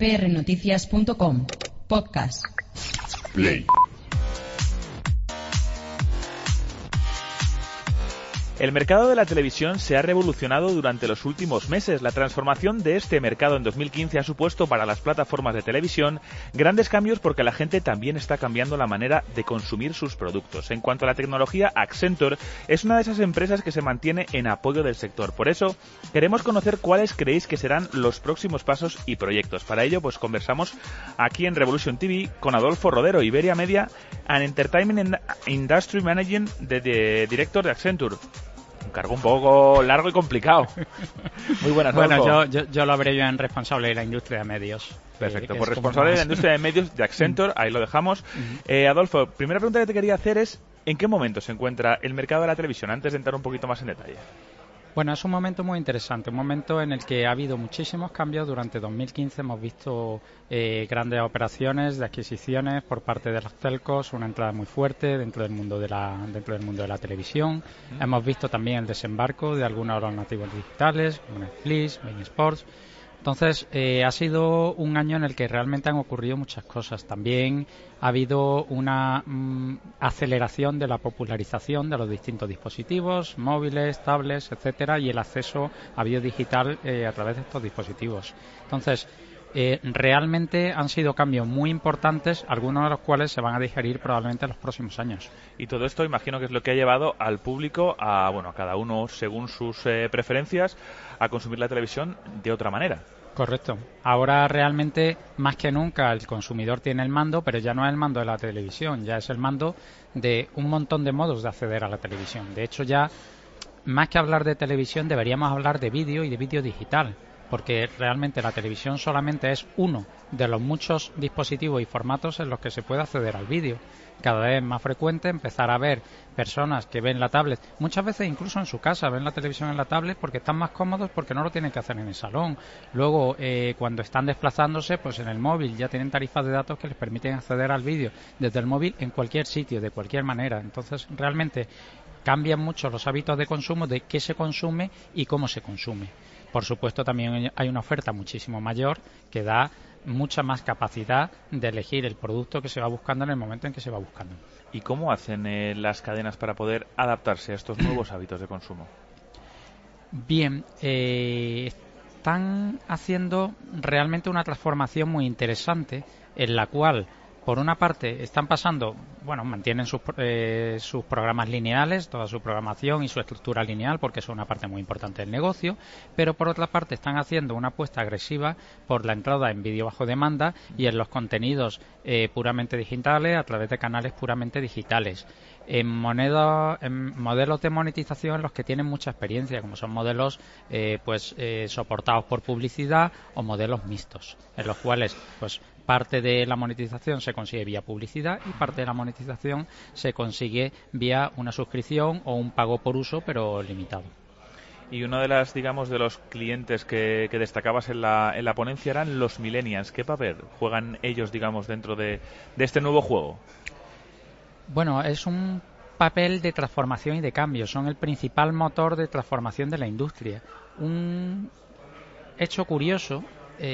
prnoticias.com. Podcast. Play. El mercado de la televisión se ha revolucionado durante los últimos meses. La transformación de este mercado en 2015 ha supuesto para las plataformas de televisión grandes cambios porque la gente también está cambiando la manera de consumir sus productos. En cuanto a la tecnología, Accenture es una de esas empresas que se mantiene en apoyo del sector. Por eso, queremos conocer cuáles creéis que serán los próximos pasos y proyectos. Para ello, pues conversamos aquí en Revolution TV con Adolfo Rodero, Iberia Media and Entertainment Industry Managing Director de Accenture. Un cargo un poco largo y complicado. Muy buenas, Adolfo. Bueno, yo lo abrevié en responsable de la industria de medios. Perfecto, pues responsable de la industria de medios de Accenture, ahí lo dejamos. Adolfo, primera pregunta que te quería hacer es, ¿en qué momento se encuentra el mercado de la televisión? Antes de entrar un poquito más en detalle. Bueno, es un momento muy interesante, un momento en el que ha habido muchísimos cambios. Durante 2015 hemos visto grandes operaciones de adquisiciones por parte de las telcos, una entrada muy fuerte dentro del mundo de la televisión. Hemos visto también el desembarco de algunos de los nativos digitales, como Netflix, Bein Sports. Entonces, ha sido un año en el que realmente han ocurrido muchas cosas. También ha habido una aceleración de la popularización de los distintos dispositivos, móviles, tablets, etcétera, y el acceso a vídeo digital a través de estos dispositivos. Entonces, realmente han sido cambios muy importantes, algunos de los cuales se van a digerir probablemente en los próximos años. Y todo esto imagino que es lo que ha llevado al público a cada uno según sus preferencias a consumir la televisión de otra manera. Correcto. Ahora realmente más que nunca el consumidor tiene el mando, pero ya no es el mando de la televisión, ya es el mando de un montón de modos de acceder a la televisión. De hecho, ya más que hablar de televisión deberíamos hablar de vídeo y de vídeo digital, porque realmente la televisión solamente es uno de los muchos dispositivos y formatos en los que se puede acceder al vídeo. Cada vez es más frecuente empezar a ver personas que ven la tablet, muchas veces incluso en su casa, ven la televisión en la tablet porque están más cómodos, porque no lo tienen que hacer en el salón. Luego, cuando están desplazándose, pues en el móvil ya tienen tarifas de datos que les permiten acceder al vídeo desde el móvil en cualquier sitio, de cualquier manera. Entonces, realmente cambian mucho los hábitos de consumo, de qué se consume y cómo se consume. Por supuesto, también hay una oferta muchísimo mayor que da mucha más capacidad de elegir el producto que se va buscando en el momento en que se va buscando. ¿Y cómo hacen las cadenas para poder adaptarse a estos nuevos hábitos de consumo? Bien, están haciendo realmente una transformación muy interesante en la cual, por una parte, están pasando, mantienen sus programas lineales, toda su programación y su estructura lineal, porque eso es una parte muy importante del negocio, pero por otra parte están haciendo una apuesta agresiva por la entrada en vídeo bajo demanda y en los contenidos puramente digitales a través de canales puramente digitales. En modelos de monetización en los que tienen mucha experiencia, como son modelos soportados por publicidad o modelos mixtos, en los cuales parte de la monetización se consigue vía publicidad y parte de la monetización se consigue vía una suscripción o un pago por uso, pero limitado. Y uno de los clientes que destacabas en la ponencia eran los millennials. ¿Qué papel juegan ellos, dentro de este nuevo juego? Bueno, es un papel de transformación y de cambio. Son el principal motor de transformación de la industria. Un hecho curioso,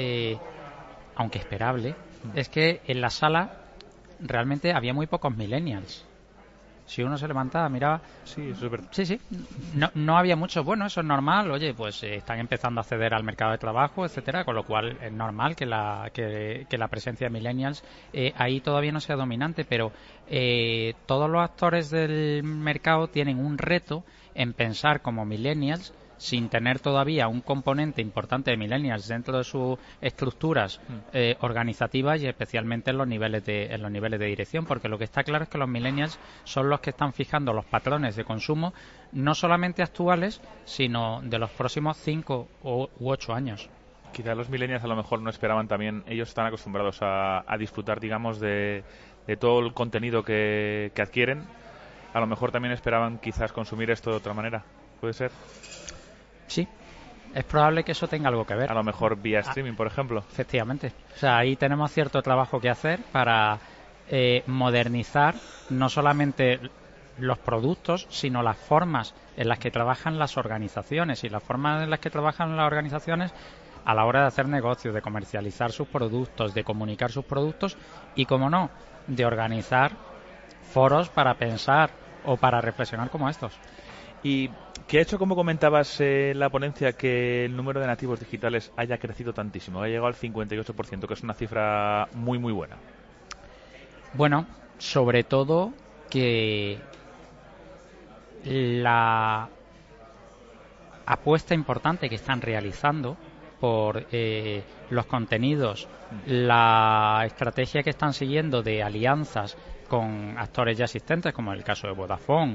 aunque esperable, es que en la sala realmente había muy pocos millennials. Si uno se levantaba, miraba... Sí, eso es verdad. Sí. No había muchos. Bueno, eso es normal. Oye, pues están empezando a acceder al mercado de trabajo, etcétera, con lo cual es normal que la presencia de millennials ahí todavía no sea dominante, pero todos los actores del mercado tienen un reto en pensar como millennials sin tener todavía un componente importante de millennials dentro de sus estructuras organizativas y especialmente en los niveles de dirección, porque lo que está claro es que los millennials son los que están fijando los patrones de consumo no solamente actuales, sino de los próximos 5 u 8 años. Quizás los millennials a lo mejor no esperaban también, ellos están acostumbrados a disfrutar, de todo el contenido que adquieren. A lo mejor también esperaban quizás consumir esto de otra manera. ¿Puede ser? Sí, es probable que eso tenga algo que ver. A lo mejor vía streaming, por ejemplo. Efectivamente. O sea, ahí tenemos cierto trabajo que hacer para modernizar no solamente los productos, sino las formas en las que trabajan las organizaciones. Y las formas en las que trabajan las organizaciones a la hora de hacer negocios, de comercializar sus productos, de comunicar sus productos y, como no, de organizar foros para pensar o para reflexionar como estos. ¿Y qué ha hecho, como comentabas en la ponencia, que el número de nativos digitales haya crecido tantísimo? Ha llegado al 58%, que es una cifra muy, muy buena. Bueno, sobre todo que la apuesta importante que están realizando por los contenidos, la estrategia que están siguiendo de alianzas con actores ya existentes, como el caso de Vodafone,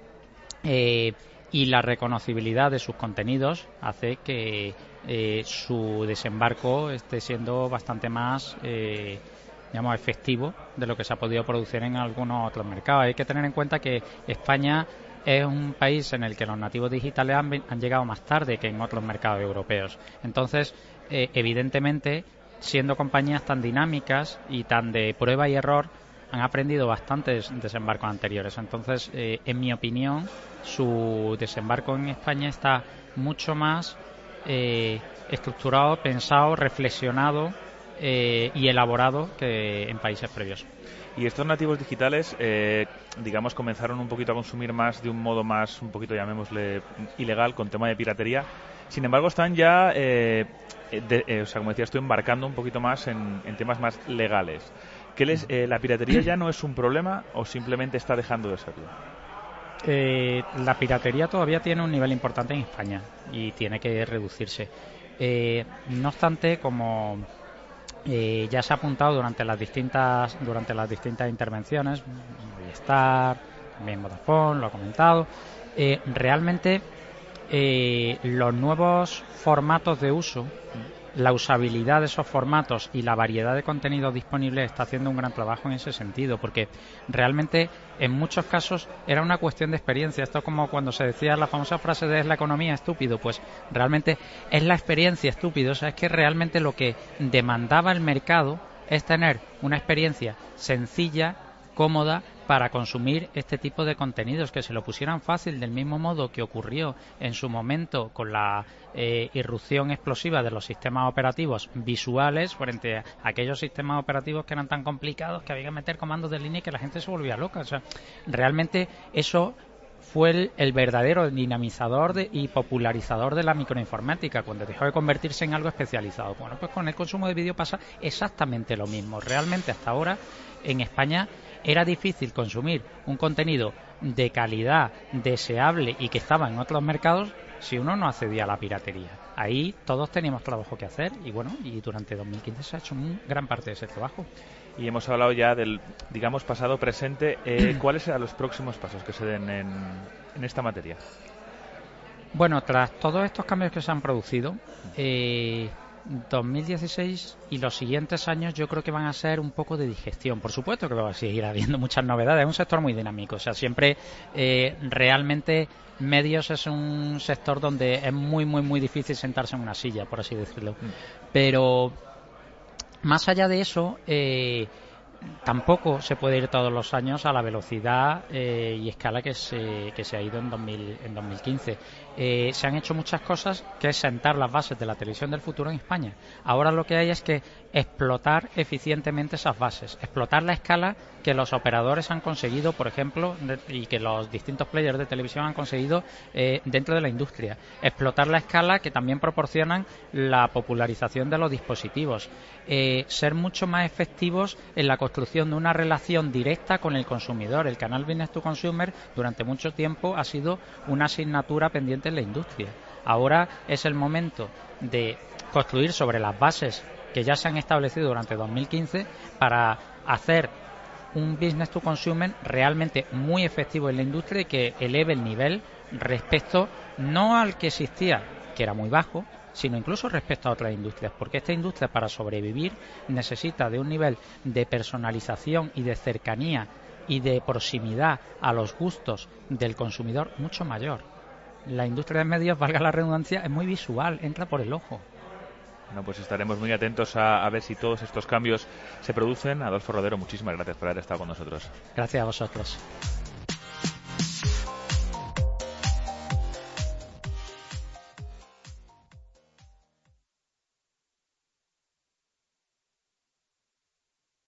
y la reconocibilidad de sus contenidos hace que su desembarco esté siendo bastante más efectivo de lo que se ha podido producir en algunos otros mercados. Hay que tener en cuenta que España es un país en el que los nativos digitales han llegado más tarde que en otros mercados europeos. Entonces, evidentemente, siendo compañías tan dinámicas y tan de prueba y error, han aprendido bastantes desembarcos anteriores. Entonces, en mi opinión, su desembarco en España está mucho más estructurado, pensado, reflexionado y elaborado que en países previos. Y estos nativos digitales, digamos, comenzaron un poquito a consumir más de un modo más, un poquito, llamémosle, ilegal, con tema de piratería. Sin embargo, están ya, como decías tú, embarcando un poquito más en temas más legales. ¿La piratería ya no es un problema o simplemente está dejando de serlo? La piratería todavía tiene un nivel importante en España y tiene que reducirse. No obstante, como ya se ha apuntado durante las distintas intervenciones, Movistar, también Vodafone, lo ha comentado, realmente los nuevos formatos de uso, la usabilidad de esos formatos y la variedad de contenidos disponibles está haciendo un gran trabajo en ese sentido, porque realmente en muchos casos era una cuestión de experiencia. Esto es como cuando se decía la famosa frase de "es la economía estúpido", pues realmente es la experiencia estúpido. O sea, es que realmente lo que demandaba el mercado es tener una experiencia sencilla, cómoda, para consumir este tipo de contenidos, que se lo pusieran fácil, del mismo modo que ocurrió en su momento con la irrupción explosiva de los sistemas operativos visuales frente a aquellos sistemas operativos que eran tan complicados que había que meter comandos de línea y que la gente se volvía loca. O sea, realmente eso fue el verdadero dinamizador y popularizador de la microinformática, cuando dejó de convertirse en algo especializado. Bueno, pues con el consumo de vídeo pasa exactamente lo mismo. Realmente hasta ahora en España era difícil consumir un contenido de calidad, deseable y que estaba en otros mercados si uno no accedía a la piratería. Ahí todos teníamos trabajo que hacer y bueno, y durante 2015 se ha hecho gran parte de ese trabajo. Y hemos hablado ya del, digamos, pasado presente. ¿Cuáles serán los próximos pasos que se den en esta materia? Bueno, tras todos estos cambios que se han producido, 2016 y los siguientes años yo creo que van a ser un poco de digestión. Por supuesto que va a seguir habiendo muchas novedades. Es un sector muy dinámico. O sea, siempre realmente medios es un sector donde es muy, muy, muy difícil sentarse en una silla, por así decirlo. Pero más allá de eso, tampoco se puede ir todos los años a la velocidad y escala que se ha ido en 2015. Se han hecho muchas cosas, que es sentar las bases de la televisión del futuro en España. Ahora lo que hay es que explotar eficientemente esas bases, explotar la escala que los operadores han conseguido, por ejemplo, y que los distintos players de televisión han conseguido dentro de la industria, explotar la escala que también proporcionan la popularización de los dispositivos, ser mucho más efectivos en la construcción de una relación directa con el consumidor. El canal Business to Consumer durante mucho tiempo ha sido una asignatura pendiente en la industria. Ahora es el momento de construir sobre las bases que ya se han establecido durante 2015 para hacer un Business to Consumer realmente muy efectivo en la industria y que eleve el nivel respecto no al que existía, que era muy bajo, sino incluso respecto a otras industrias, porque esta industria, para sobrevivir, necesita de un nivel de personalización y de cercanía y de proximidad a los gustos del consumidor mucho mayor. La industria de medios, valga la redundancia, es muy visual, entra por el ojo. Bueno, pues estaremos muy atentos a ver si todos estos cambios se producen. Adolfo Rodero, muchísimas gracias por haber estado con nosotros. Gracias a vosotros.